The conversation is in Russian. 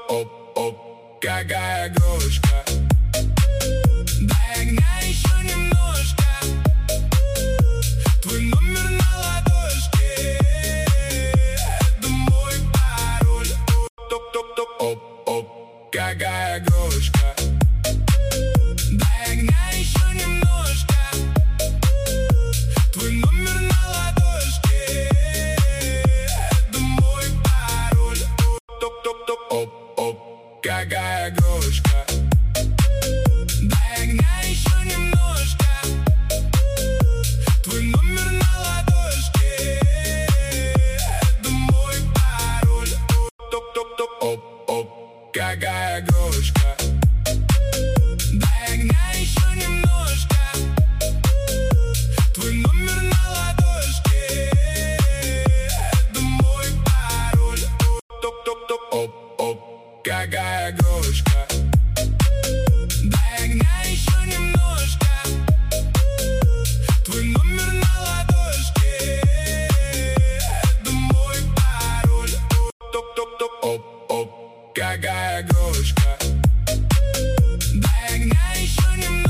оп, какая игрушка. Дай огня еще немножко. Твой номер на ладошке. Это мой пароль. Оп, какая игрушка. Дай огня еще немножко. Твой номер на ладошке. Это мой пароль. Оп, какая игрушка. Дай огня еще немножко. Твой номер на ладошке. Это мой пароль. Оп, какая игрушка. Дай огня еще немножко. Твой номер на ладошке. Это мой пароль. Оп, какая игрушка. Дай огня еще немножко. Твой номер на ладошке. Это мой пароль. Оп, какая игрушка. Дай огня еще немножко.